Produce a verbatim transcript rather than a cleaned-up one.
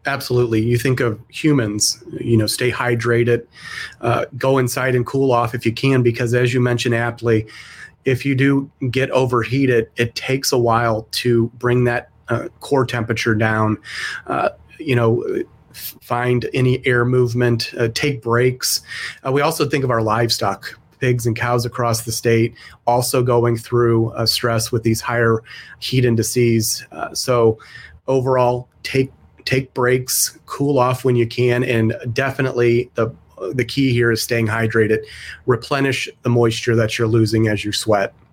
Absolutely. You think of humans, you know, stay hydrated, uh, go inside and cool off if you can, because as you mentioned aptly, if you do get overheated, it takes a while to bring that uh, core temperature down. Uh, you know, find any air movement, uh, take breaks. Uh, we also think of our livestock, pigs and cows across the state, also going through uh, stress with these higher heat indices. Uh, so overall, take take breaks, cool off when you can, and definitely the the key here is staying hydrated. Replenish the moisture that you're losing as you sweat.